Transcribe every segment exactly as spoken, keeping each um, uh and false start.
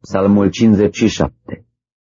Psalmul cincizeci și șapte.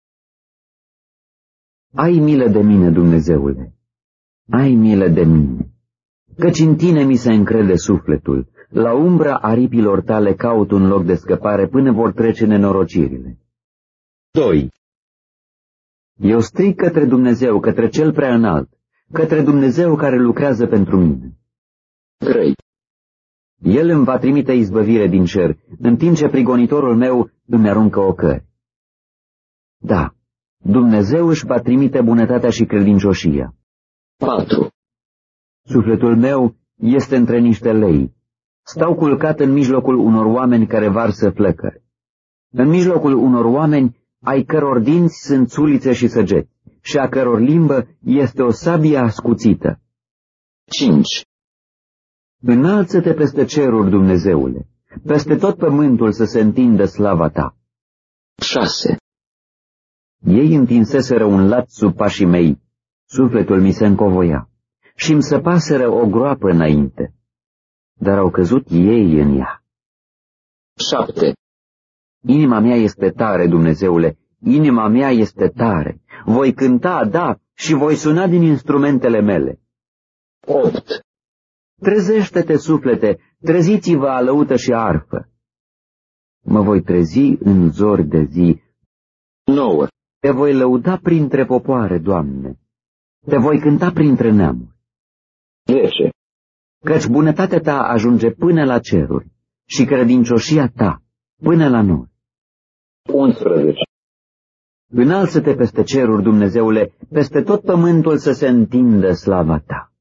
Ai milă de mine, Dumnezeule, ai milă de mine, căci în tine mi se încrede sufletul, la umbra aripilor tale caut un loc de scăpare până vor trece nenorocirile. doi. Eu strig către Dumnezeu, către cel prea înalt, către Dumnezeu care lucrează pentru mine. trei. El îmi va trimite izbăvire din cer, în timp ce prigonitorul meu îmi aruncă ocări. Da, Dumnezeu își va trimite bunătatea și credincioșia. patru. Sufletul meu este între niște lei. Stau culcat în mijlocul unor oameni care varsă flăcări. În mijlocul unor oameni ai căror dinți sunt sulițe și săgeți, și a căror limbă este o sabie ascuțită. cinci. Înalță-te peste ceruri, Dumnezeule, peste tot pământul să se întindă slava ta. șase. Ei întinseseră un lat sub pașii mei, sufletul mi se încovoia, și îmi săpaseră o groapă înainte, dar au căzut ei în ea. șapte. Inima mea este tare, Dumnezeule, inima mea este tare. Voi cânta, da, și voi suna din instrumentele mele. opt. Trezește-te, suflete, treziți-vă alăută și arfă. Mă voi trezi în zori de zi. nouă. Te voi lăuda printre popoare, Doamne. Te voi cânta printre neamuri. zece. Căci bunătatea ta ajunge până la ceruri și credincioșia ta până la nori. unsprezece. Înalță-te peste ceruri, Dumnezeule, peste tot pământul să se întindă slava ta.